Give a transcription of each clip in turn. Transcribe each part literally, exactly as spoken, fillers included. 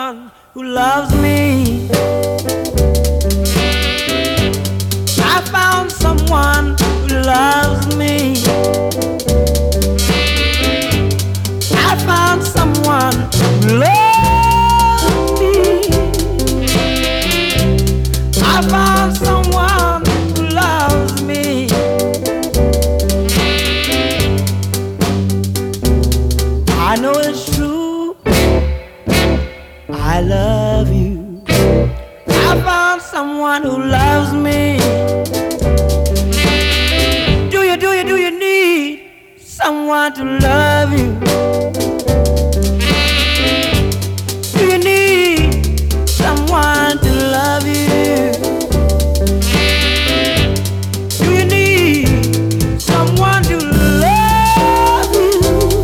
someone who loves me. I found someone who loves me. I found someone who loves me. I found someone who loves me. I know it's true, I love you. I found someone who loves me. Do you, do you, do you need someone to love you? Do you need someone to love you? Do you need someone to love you?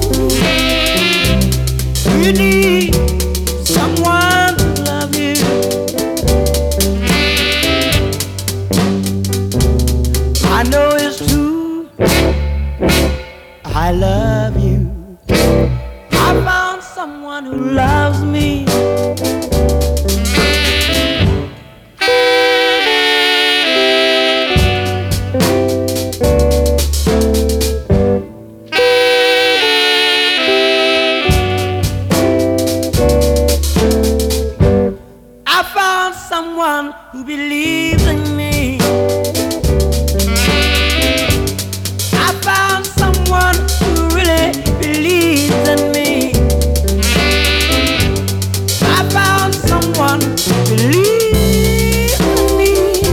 Do you need someone to love you? I know it's true, I love you. I found someone who loves me. I found someone who believes in me. I found someone who really believes in me. I found someone who believes in me.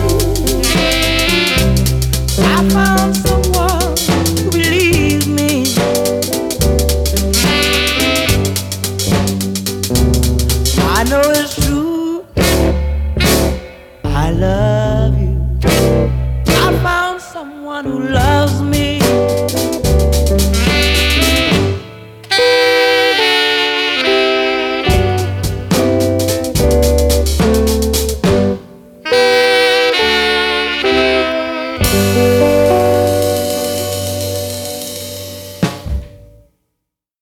I found someone who believes me. I know it's true, I love you. I found someone who loves me.